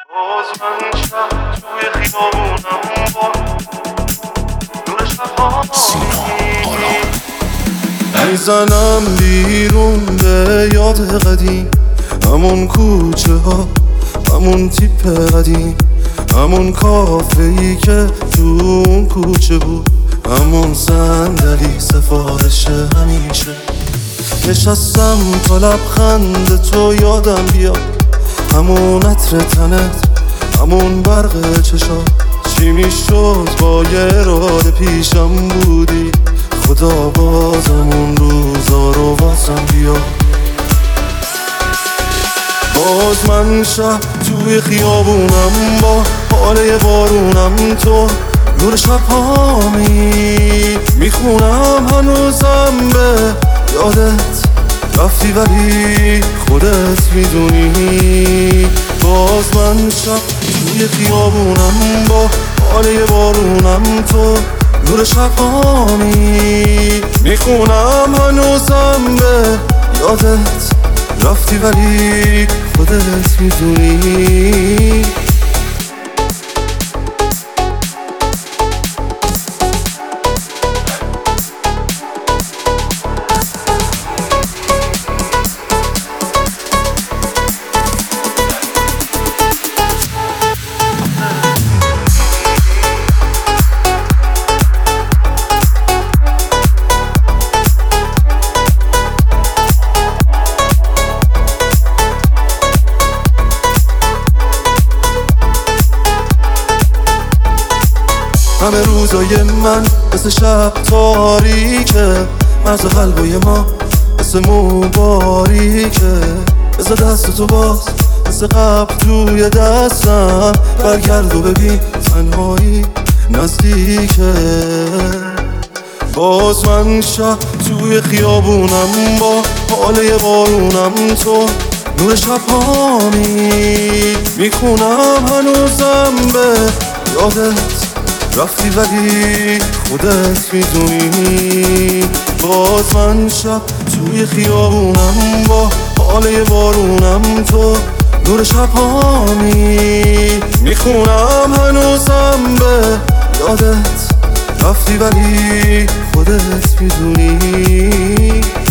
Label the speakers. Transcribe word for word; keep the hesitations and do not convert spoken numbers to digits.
Speaker 1: باز من شب توی خیابونم با نور شب‌هایی میزنم بیرون به یاد قدیم، همون کوچه ها، همون تیپ قدیم، همون کافه ای که تو اون کوچه بود، همون صندلی سفارش همیشه. نشستم تا لبخند تو یادم بیاد، همون عطر تنت، همون برق چشات. چی میشد با یه اراده پیشم بودی، خدا بازم اون روزا رو واسم بیاد. باز من شب توی خیابونم با حاله بارونم، تو نور شب‌هامی میخونم هنوزم به یادت رفتی ولی خودت میدونی. باز من شب توی خیابونم با حاله بارونم، تو نور شب‌هامی میخونم هنوزم به یادت رفتی ولی خودت میدونی. همه روزای من مثل شب تاریکه، مرز قلبای ما مثل مباریکه. بذار دست تو باز مثل قبل توی دستم، برگرد و ببین تنهایی نزدیکه. باز من شب توی خیابونم با حاله بارونم، تو نور شب‌هامی میخونم هنوزم به یادت رفتی ولی خودت میدونی. باز من شب توی خیابونم با حاله بارونم، تو نور شب‌هامی میخونم هنوزم به یادت رفتی ولی خودت میدونی.